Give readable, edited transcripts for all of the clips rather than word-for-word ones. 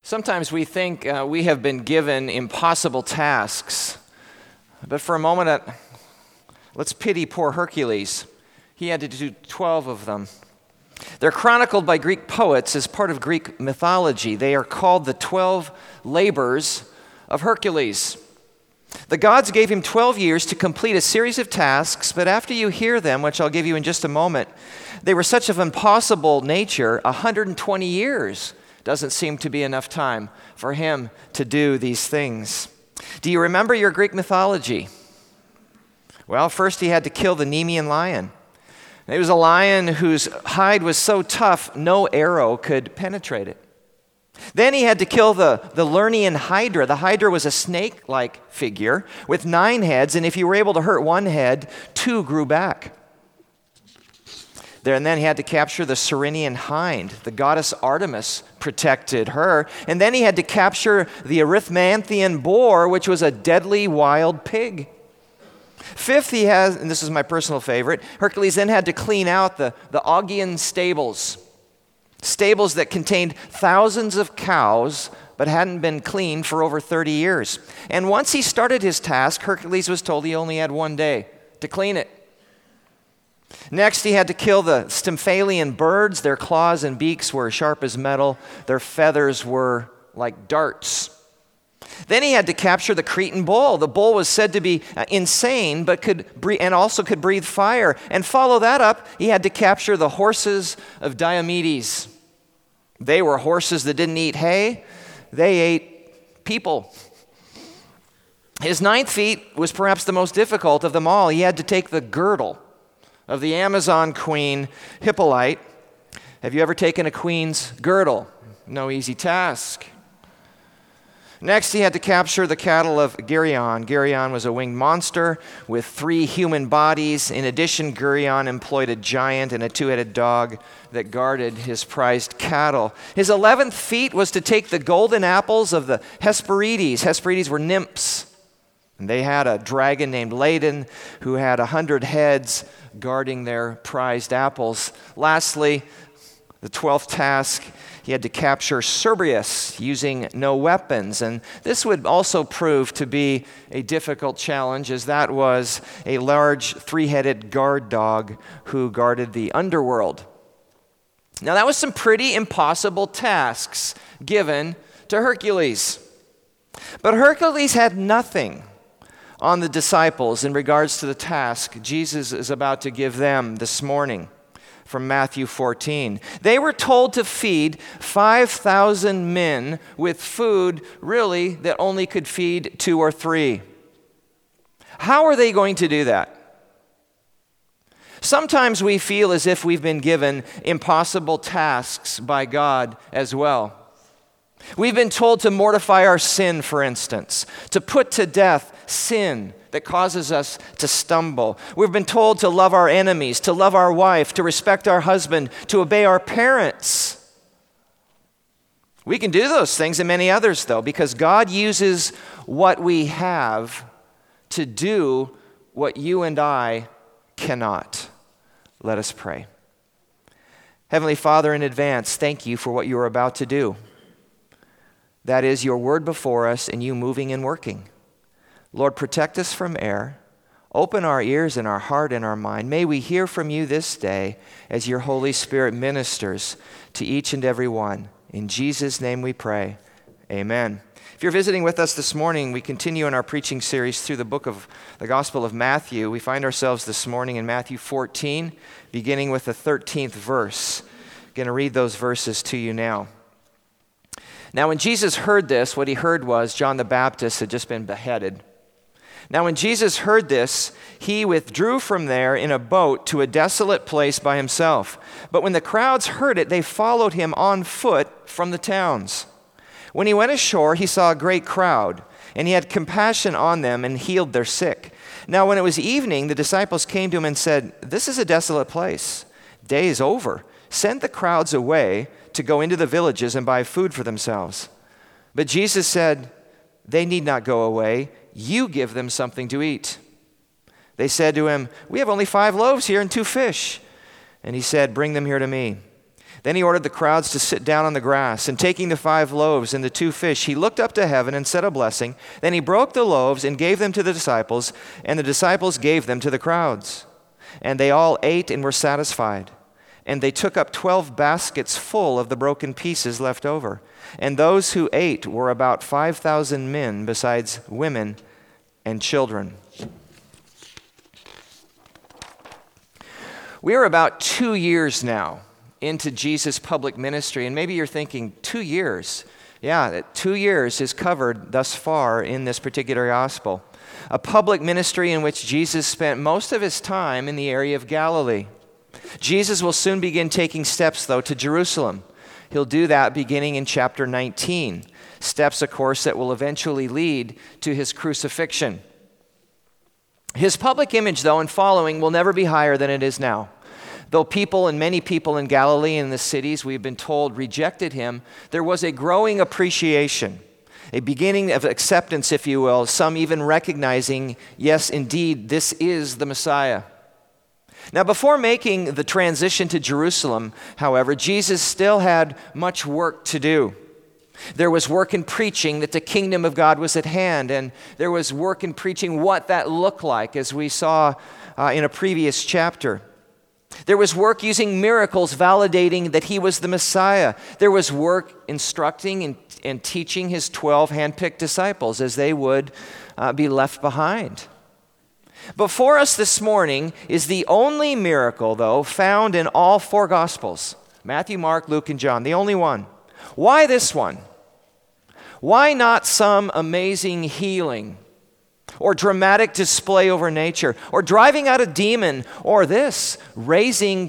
Sometimes we think we have been given impossible tasks, but for a moment, let's pity poor Hercules. He had to do 12 of them. They're chronicled by Greek poets as part of Greek mythology. They are called the 12 labors of Hercules. The gods gave him 12 years to complete a series of tasks, but after you hear them, which I'll give you in just a moment, they were such of impossible nature, 120 years doesn't seem to be enough time for him to do these things. Do you remember your Greek mythology? Well, first he had to kill the Nemean lion. It was a lion whose hide was so tough, no arrow could penetrate it. Then he had to kill the Lernaean hydra. The hydra was a snake-like figure with 9 heads, and if you were able to hurt one head, 2 grew back. And then he had to capture the Cyrenian hind. The goddess Artemis protected her. And then he had to capture the Erythmanthean boar, which was a deadly wild pig. Fifth, and this is my personal favorite, Hercules then had to clean out the Augean stables that contained thousands of cows but hadn't been cleaned for over 30 years. And once he started his task, Hercules was told he only had 1 day to clean it. Next, he had to kill the Stymphalian birds. Their claws and beaks were sharp as metal. Their feathers were like darts. Then he had to capture the Cretan bull. The bull was said to be insane, but could breathe fire. And follow that up, he had to capture the horses of Diomedes. They were horses that didn't eat hay. They ate people. His 9th feat was perhaps the most difficult of them all. He had to take the girdle of the Amazon queen, Hippolyte. Have you ever taken a queen's girdle? No easy task. Next, he had to capture the cattle of Geryon. Geryon was a winged monster with 3 human bodies. In addition, Geryon employed a giant and a 2-headed dog that guarded his prized cattle. His 11th feat was to take the golden apples of the Hesperides. Hesperides were nymphs. And they had a dragon named Ladon who had 100 heads guarding their prized apples. Lastly, the 12th task, he had to capture Cerberus using no weapons. And this would also prove to be a difficult challenge, as that was a large 3-headed guard dog who guarded the underworld. Now, that was some pretty impossible tasks given to Hercules. But Hercules had nothing on the disciples in regards to the task Jesus is about to give them this morning from Matthew 14. They were told to feed 5,000 men with food really that only could feed 2 or 3. How are they going to do that? Sometimes we feel as if we've been given impossible tasks by God as well. We've been told to mortify our sin, for instance, to put to death sin that causes us to stumble. We've been told to love our enemies, to love our wife, to respect our husband, to obey our parents. We can do those things and many others, though, because God uses what we have to do what you and I cannot. Let us pray. Heavenly Father, in advance, thank you for what you are about to do. That is your word before us and you moving and working. Lord, protect us from error. Open our ears and our heart and our mind. May we hear from you this day as your Holy Spirit ministers to each and every one. In Jesus' name we pray. Amen. If you're visiting with us this morning, we continue in our preaching series through the book of the Gospel of Matthew. We find ourselves this morning in Matthew 14, beginning with the 13th verse. I'm going to read those verses to you now. Now, when Jesus heard this, what he heard was John the Baptist had just been beheaded. Now, when Jesus heard this, he withdrew from there in a boat to a desolate place by himself. But when the crowds heard it, they followed him on foot from the towns. When he went ashore, he saw a great crowd, and he had compassion on them and healed their sick. Now, when it was evening, the disciples came to him and said, "This is a desolate place. Day is over. Send the crowds away to go into the villages and buy food for themselves." But Jesus said, "They need not go away. You give them something to eat." They said to him, "We have only 5 loaves here and 2 fish." And he said, "Bring them here to me." Then he ordered the crowds to sit down on the grass, and taking the 5 loaves and the 2 fish, he looked up to heaven and said a blessing. Then he broke the loaves and gave them to the disciples, and the disciples gave them to the crowds. And they all ate and were satisfied. And they took up 12 baskets full of the broken pieces left over. And those who ate were about 5,000 men, besides women and children. We are about 2 years now into Jesus' public ministry, and maybe you're thinking, 2 years? Yeah, 2 years is covered thus far in this particular gospel. A public ministry in which Jesus spent most of his time in the area of Galilee. Jesus will soon begin taking steps, though, to Jerusalem. He'll do that beginning in chapter 19. Steps, of course, that will eventually lead to his crucifixion. His public image, though, and following will never be higher than it is now. Though people and many people in Galilee and the cities, we've been told, rejected him, there was a growing appreciation, a beginning of acceptance, if you will, some even recognizing, yes, indeed, this is the Messiah. Now, before making the transition to Jerusalem, however, Jesus still had much work to do. There was work in preaching that the kingdom of God was at hand, and there was work in preaching what that looked like, as we saw in a previous chapter. There was work using miracles validating that he was the Messiah. There was work instructing and teaching his 12 handpicked disciples as they would be left behind. Before us this morning is the only miracle, though, found in all 4 Gospels: Matthew, Mark, Luke, and John, the only one. Why this one? Why not some amazing healing or dramatic display over nature, or driving out a demon, or this, raising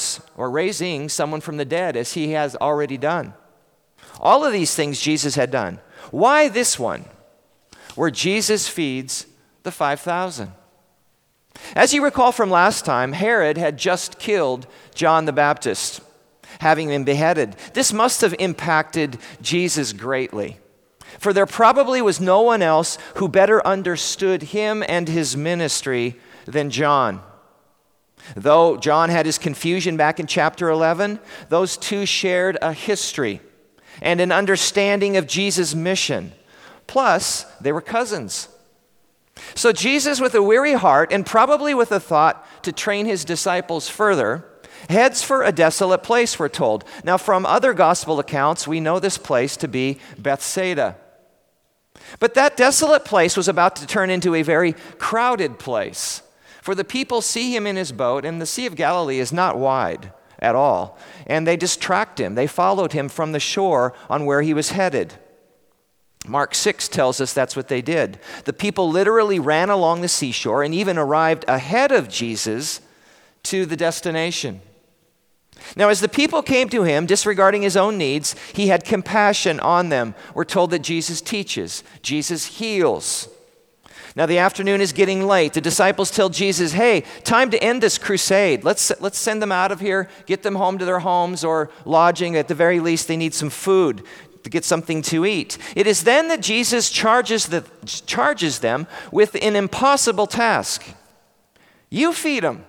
someone from the dead, as he has already done? All of these things Jesus had done. Why this one, where Jesus feeds the 5,000? As you recall from last time, Herod had just killed John the Baptist, having been beheaded. This must have impacted Jesus greatly, for there probably was no one else who better understood him and his ministry than John. Though John had his confusion back in chapter 11, those two shared a history and an understanding of Jesus' mission. Plus, they were cousins. So Jesus, with a weary heart and probably with a thought to train his disciples further, heads for a desolate place, we're told. Now, from other gospel accounts, we know this place to be Bethsaida. But that desolate place was about to turn into a very crowded place. For the people see him in his boat, and the Sea of Galilee is not wide at all. And they distract him. They followed him from the shore on where he was headed. Mark 6 tells us that's what they did. The people literally ran along the seashore and even arrived ahead of Jesus to the destination. Now, as the people came to him, disregarding his own needs, he had compassion on them. We're told that Jesus teaches, Jesus heals. Now, the afternoon is getting late. The disciples tell Jesus, hey, time to end this crusade. Let's send them out of here, get them home to their homes or lodging. At the very least, they need some food to get something to eat. It is then that Jesus charges them with an impossible task. You feed them.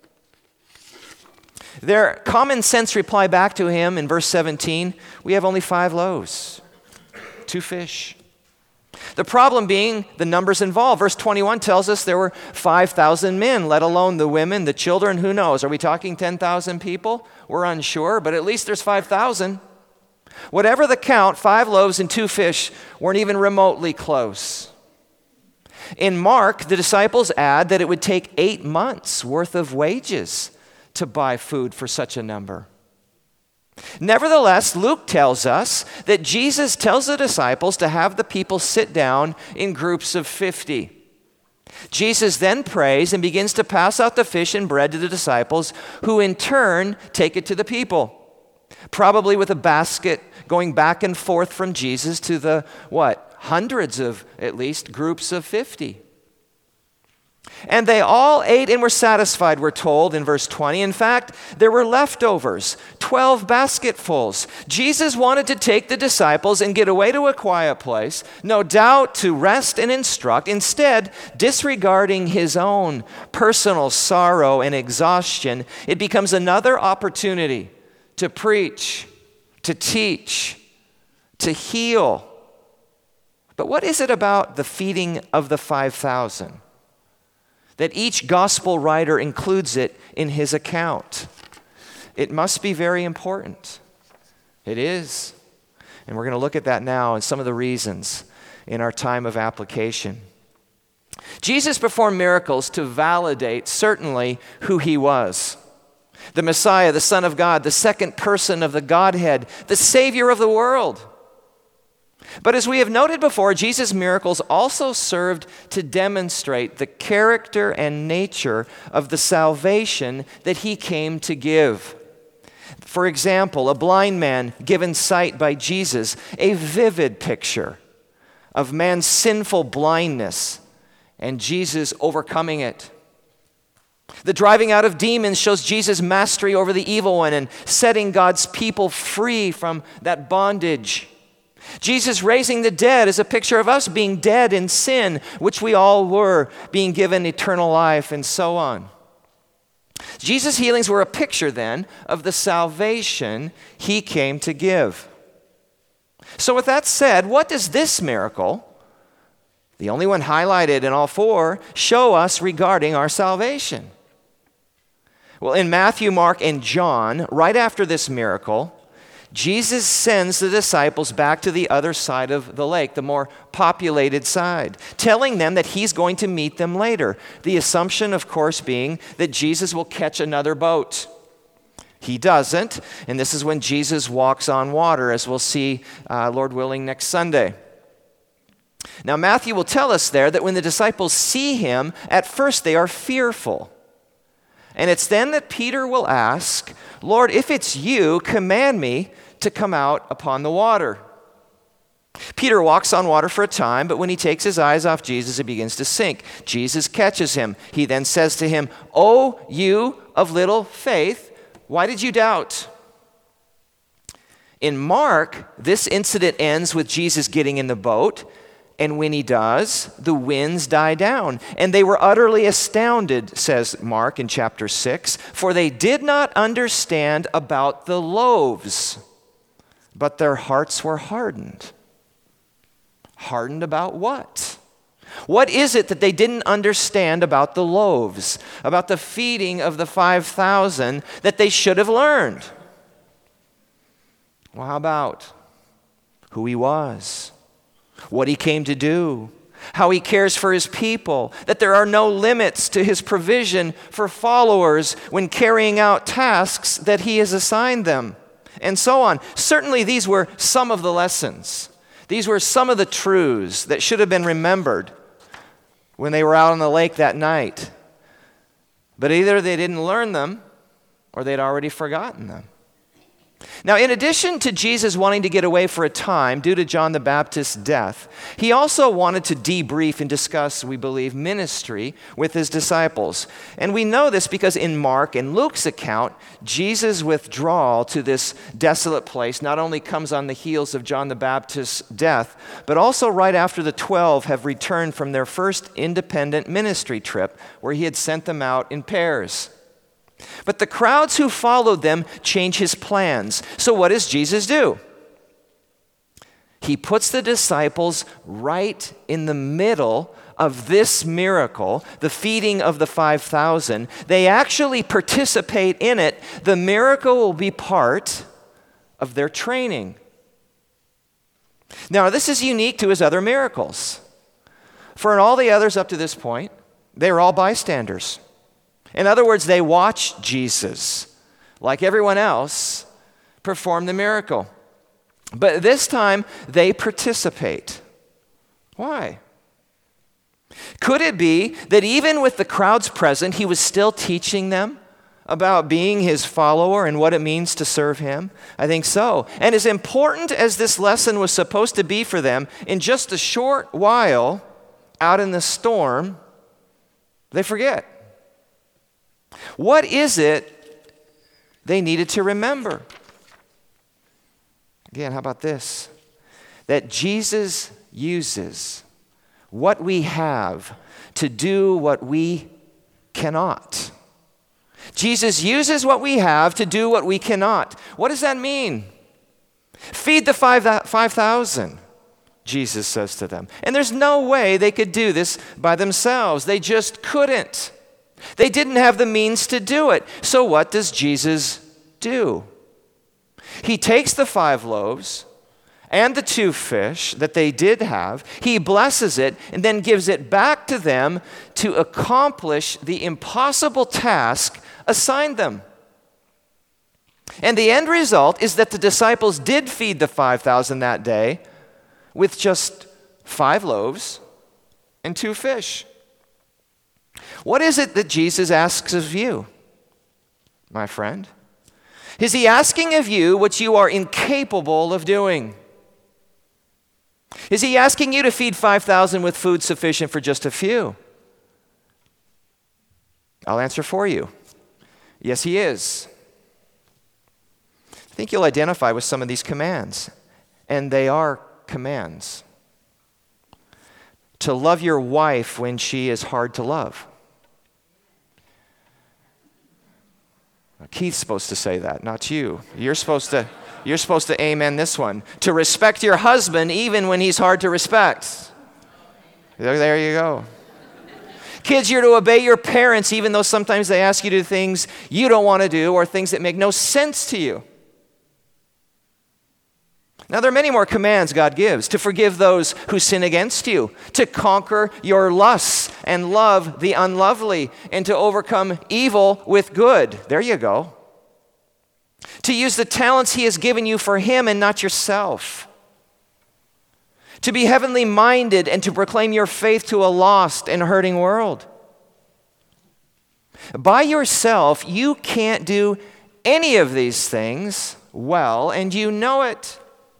Their common sense reply back to him in verse 17, we have only 5 loaves, 2 fish. The problem being the numbers involved. Verse 21 tells us there were 5,000 men, let alone the women, the children, who knows? Are we talking 10,000 people? We're unsure, but at least there's 5,000. Whatever the count, 5 loaves and 2 fish weren't even remotely close. In Mark, the disciples add that it would take 8 months worth of wages to buy food for such a number. Nevertheless, Luke tells us that Jesus tells the disciples to have the people sit down in groups of 50. Jesus then prays and begins to pass out the fish and bread to the disciples, who in turn take it to the people, probably with a basket going back and forth from Jesus to the, hundreds of, at least, groups of 50. And they all ate and were satisfied, we're told in verse 20. In fact, there were leftovers, 12 basketfuls. Jesus wanted to take the disciples and get away to a quiet place, no doubt to rest and instruct. Instead, disregarding his own personal sorrow and exhaustion, it becomes another opportunity to preach, to teach, to heal. But what is it about the feeding of the 5,000 that each gospel writer includes it in his account? It must be very important. It is. And we're going to look at that now and some of the reasons in our time of application. Jesus performed miracles to validate certainly who he was. The Messiah, the Son of God, the second person of the Godhead, the Savior of the world. But as we have noted before, Jesus' miracles also served to demonstrate the character and nature of the salvation that he came to give. For example, a blind man given sight by Jesus, a vivid picture of man's sinful blindness and Jesus overcoming it. The driving out of demons shows Jesus' mastery over the evil one and setting God's people free from that bondage. Jesus raising the dead is a picture of us being dead in sin, which we all were, being given eternal life, and so on. Jesus' healings were a picture then of the salvation he came to give. So with that said, what does this miracle, the only one highlighted in all four, show us regarding our salvation? Well, in Matthew, Mark, and John, right after this miracle, Jesus sends the disciples back to the other side of the lake, the more populated side, telling them that he's going to meet them later. The assumption, of course, being that Jesus will catch another boat. He doesn't, and this is when Jesus walks on water, as we'll see, Lord willing, next Sunday. Now, Matthew will tell us there that when the disciples see him, at first they are fearful. And it's then that Peter will ask, Lord, if it's you, command me to come out upon the water. Peter walks on water for a time, but when he takes his eyes off Jesus, he begins to sink. Jesus catches him. He then says to him, "O you of little faith, why did you doubt?" In Mark, this incident ends with Jesus getting in the boat, and when he does, the winds die down. And they were utterly astounded, says Mark in chapter 6, for they did not understand about the loaves, but their hearts were hardened. Hardened about what? What is it that they didn't understand about the loaves, about the feeding of the 5,000 that they should have learned? Well, how about who he was? What he came to do, how he cares for his people, that there are no limits to his provision for followers when carrying out tasks that he has assigned them, and so on. Certainly these were some of the lessons. These were some of the truths that should have been remembered when they were out on the lake that night. But either they didn't learn them or they'd already forgotten them. Now, in addition to Jesus wanting to get away for a time due to John the Baptist's death, he also wanted to debrief and discuss, we believe, ministry with his disciples. And we know this because in Mark and Luke's account, Jesus' withdrawal to this desolate place not only comes on the heels of John the Baptist's death, but also right after the 12 have returned from their first independent ministry trip where he had sent them out in pairs. But the crowds who followed them change his plans. So what does Jesus do? He puts the disciples right in the middle of this miracle, the feeding of the 5,000. They actually participate in it. The miracle will be part of their training. Now, this is unique to his other miracles. For in all the others up to this point, they were all bystanders. In other words, they watched Jesus, like everyone else, perform the miracle. But this time, they participate. Why? Could it be that even with the crowds present, he was still teaching them about being his follower and what it means to serve him? I think so. And as important as this lesson was supposed to be for them, in just a short while out in the storm, they forget. What is it they needed to remember? Again, how about this? That Jesus uses what we have to do what we cannot. Jesus uses what we have to do what we cannot. What does that mean? Feed the 5,000, Jesus says to them. And there's no way they could do this by themselves. They just couldn't. They didn't have the means to do it. So what does Jesus do? He takes the 5 loaves and the 2 fish that they did have, he blesses it, and then gives it back to them to accomplish the impossible task assigned them. And the end result is that the disciples did feed the 5,000 that day with just 5 loaves and 2 fish. What is it that Jesus asks of you, my friend? Is he asking of you what you are incapable of doing? Is he asking you to feed 5,000 with food sufficient for just a few? I'll answer for you. Yes, he is. I think you'll identify with some of these commands, and they are commands. To love your wife when she is hard to love. Keith's supposed to say that, not you. You're supposed to amen this one. To respect your husband even when he's hard to respect. There you go. Kids, you're to obey your parents even though sometimes they ask you to do things you don't want to do or things that make no sense to you. Now, there are many more commands God gives. To forgive those who sin against you, to conquer your lusts and love the unlovely, and to overcome evil with good. There you go. To use the talents he has given you for him and not yourself. To be heavenly minded and to proclaim your faith to a lost and hurting world. By yourself, you can't do any of these things well, and you know it.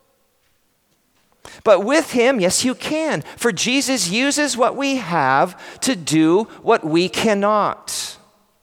But with him, yes, you can. For Jesus uses what we have to do what we cannot.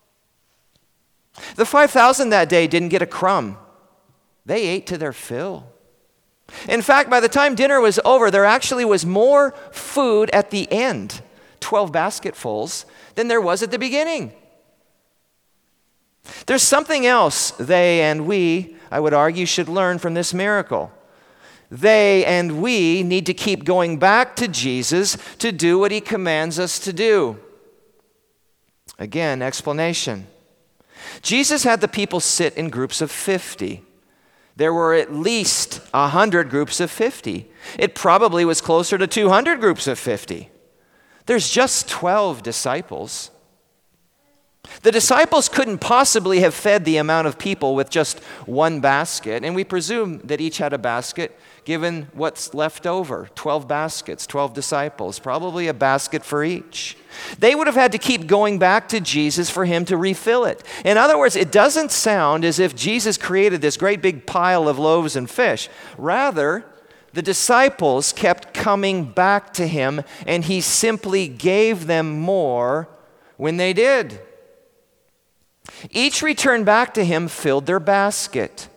The 5,000 that day didn't get a crumb. They ate to their fill. In fact, by the time dinner was over, there actually was more food at the end, 12 basketfuls, than there was at the beginning. There's something else they and we, I would argue, should learn from this miracle. They and we need to keep going back to Jesus to do what he commands us to do. Again, explanation. Jesus had the people sit in groups of 50. There were at least 100 groups of 50. It probably was closer to 200 groups of 50. There's just 12 disciples. The disciples couldn't possibly have fed the amount of people with just one basket, and we presume that each had a basket given what's left over. 12 baskets, 12 disciples, probably a basket for each. They would have had to keep going back to Jesus for him to refill it. In other words, it doesn't sound as if Jesus created this great big pile of loaves and fish. Rather, the disciples kept coming back to him, and he simply gave them more when they did. Each return back to him filled their basket.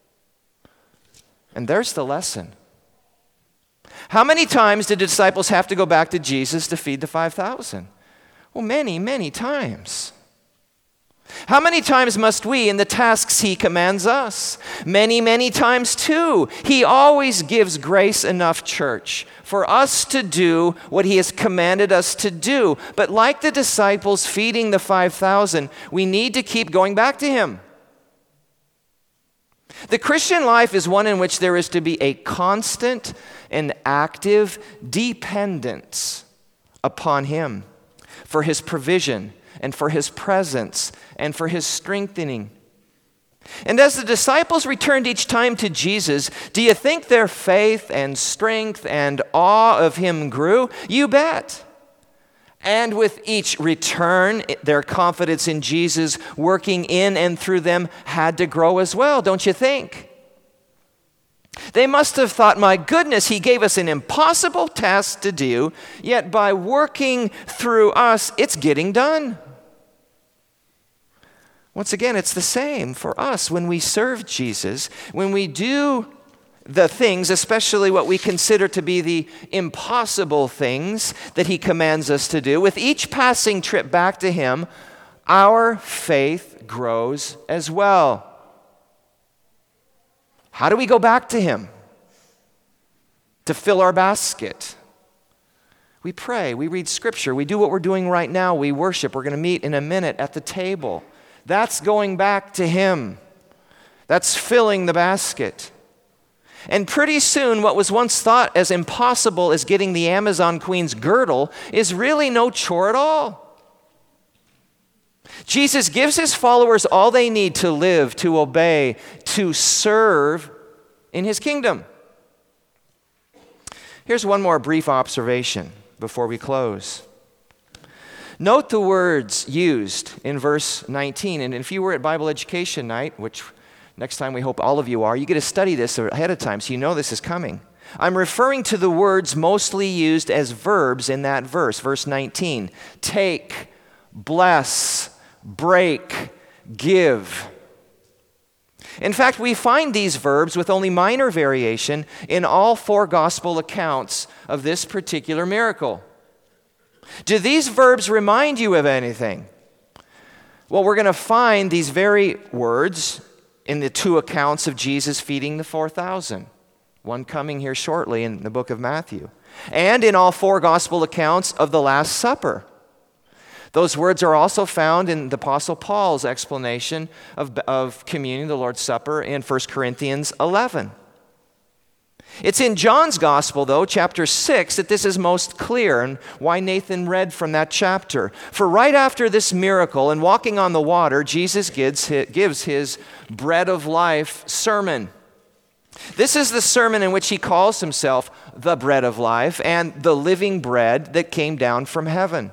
And there's the lesson. How many times did the disciples have to go back to Jesus to feed the 5,000? Well, many, many times. How many times must we in the tasks he commands us? Many, many times too. He always gives grace enough, church, for us to do what he has commanded us to do. But like the disciples feeding the 5,000, we need to keep going back to him. The Christian life is one in which there is to be a constant and active dependence upon him for his provision and for his presence and for his strengthening. And as the disciples returned each time to Jesus, do you think their faith and strength and awe of him grew? You bet. And with each return, their confidence in Jesus working in and through them had to grow as well, don't you think? They must have thought, my goodness, he gave us an impossible task to do, yet by working through us, it's getting done. Once again, it's the same for us when we serve Jesus, when we do the things, especially what we consider to be the impossible things that he commands us to do. With each passing trip back to him, our faith grows as well. How do we go back to him to fill our basket? We pray, we read scripture, we do what we're doing right now, we worship. We're going to meet in a minute at the table. That's going back to him. That's filling the basket. And pretty soon, what was once thought as impossible as getting the Amazon queen's girdle is really no chore at all. Jesus gives his followers all they need to live, to obey, to serve in his kingdom. Here's one more brief observation before we close. Note the words used in verse 19. And if you were at Bible Education Night, which next time we hope all of you are, you get to study this ahead of time so you know this is coming. I'm referring to the words mostly used as verbs in that verse, verse 19. Take, bless, break, give. In fact, we find these verbs with only minor variation in all four gospel accounts of this particular miracle. Do these verbs remind you of anything? Well, we're going to find these very words in the two accounts of Jesus feeding the 4,000. One coming here shortly in the book of Matthew. And in all four gospel accounts of the Last Supper. Those words are also found in the Apostle Paul's explanation of communion, the Lord's Supper, in 1 Corinthians 11. It's in John's Gospel, though, chapter 6, that this is most clear, and why Nathan read from that chapter. For right after this miracle and walking on the water, Jesus gives his bread of life sermon. This is the sermon in which he calls himself the bread of life and the living bread that came down from heaven,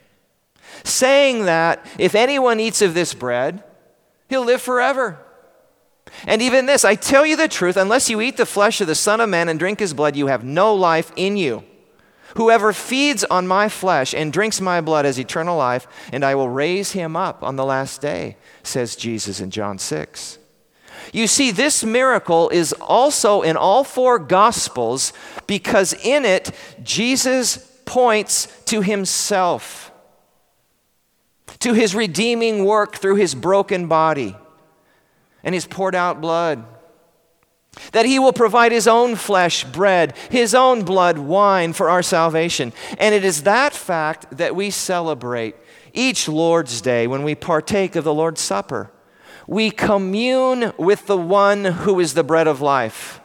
saying that if anyone eats of this bread, he'll live forever. And even this, I tell you the truth, unless you eat the flesh of the Son of Man and drink his blood, you have no life in you. Whoever feeds on my flesh and drinks my blood has eternal life, and I will raise him up on the last day, says Jesus in John 6. You see, this miracle is also in all four Gospels because in it, Jesus points to himself, to his redeeming work through his broken body and his poured out blood. That he will provide his own flesh, bread, his own blood, wine for our salvation. And it is that fact that we celebrate each Lord's Day when we partake of the Lord's Supper. We commune with the one who is the bread of life.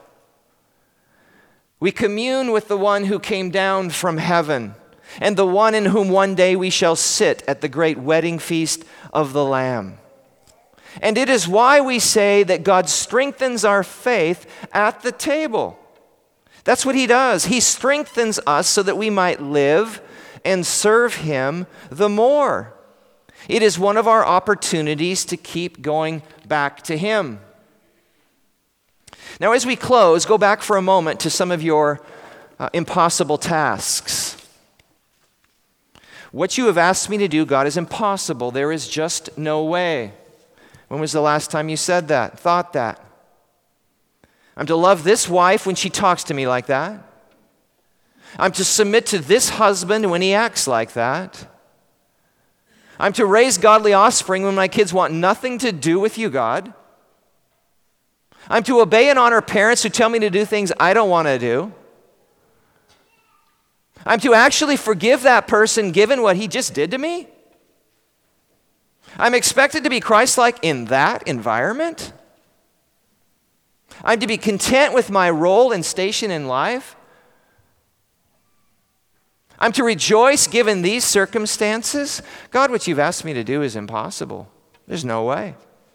We commune with the one who came down from heaven and the one in whom one day we shall sit at the great wedding feast of the Lamb. And it is why we say that God strengthens our faith at the table. That's what he does. He strengthens us so that we might live and serve him the more. It is one of our opportunities to keep going back to him. Now, as we close, go back for a moment to some of your impossible tasks. What you have asked me to do, God, is impossible. There is just no way. When was the last time you said that, thought that? I'm to love this wife when she talks to me like that. I'm to submit to this husband when he acts like that. I'm to raise godly offspring when my kids want nothing to do with you, God. I'm to obey and honor parents who tell me to do things I don't want to do. I'm to actually forgive that person given what he just did to me. I'm expected to be Christ-like in that environment. I'm to be content with my role and station in life. I'm to rejoice given these circumstances. God, what you've asked me to do is impossible. There's no way.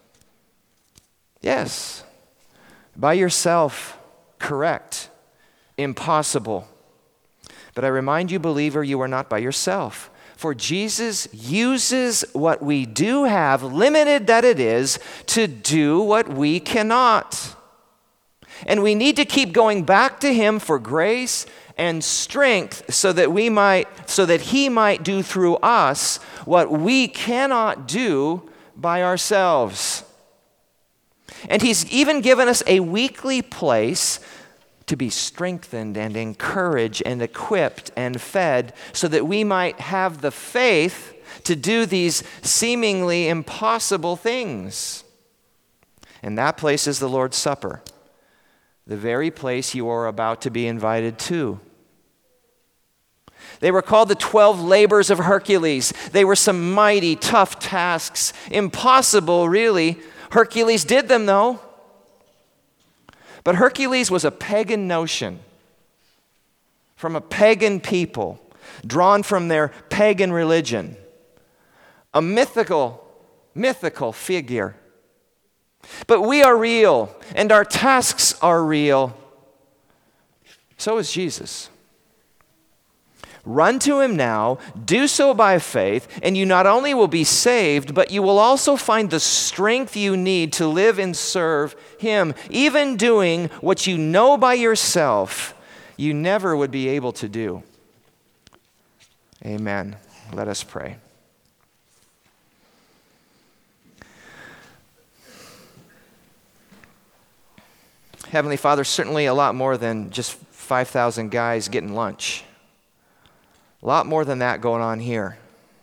Yes, by yourself, correct, impossible. But I remind you, believer, you are not by yourself. For Jesus uses what we do have, limited that it is, to do what we cannot. And we need to keep going back to him for grace and strength so that he might do through us what we cannot do by ourselves. And he's even given us a weekly place to be strengthened and encouraged and equipped and fed so that we might have the faith to do these seemingly impossible things. And that place is the Lord's Supper, the very place you are about to be invited to. They were called the 12 labors of Hercules. They were some mighty, tough tasks, impossible, really. Hercules did them, though. But Hercules was a pagan notion from a pagan people, drawn from their pagan religion. A mythical figure. But we are real, and our tasks are real. So is Jesus. Run to him now, do so by faith, and you not only will be saved, but you will also find the strength you need to live and serve him, even doing what you know by yourself you never would be able to do. Amen. Let us pray. Heavenly Father, certainly a lot more than just 5,000 guys getting lunch. A lot more than that going on here.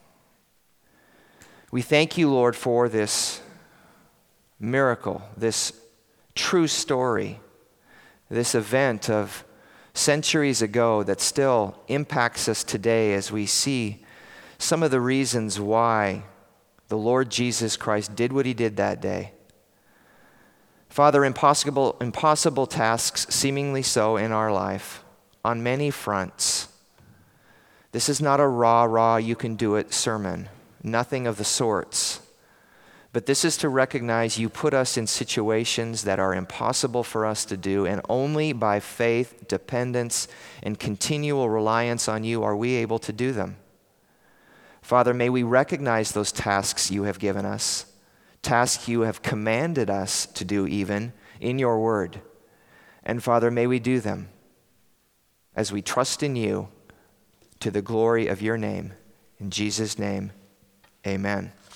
We thank you, Lord, for this miracle, this true story, this event of centuries ago that still impacts us today as we see some of the reasons why the Lord Jesus Christ did what he did that day. Father, impossible tasks, seemingly so in our life, on many fronts. This is not a rah, you can do it sermon. Nothing of the sorts. But this is to recognize you put us in situations that are impossible for us to do, and only by faith, dependence, and continual reliance on you are we able to do them. Father, may we recognize those tasks you have given us, tasks you have commanded us to do even in your word. And Father, may we do them as we trust in you, to the glory of your name. In Jesus' name, amen.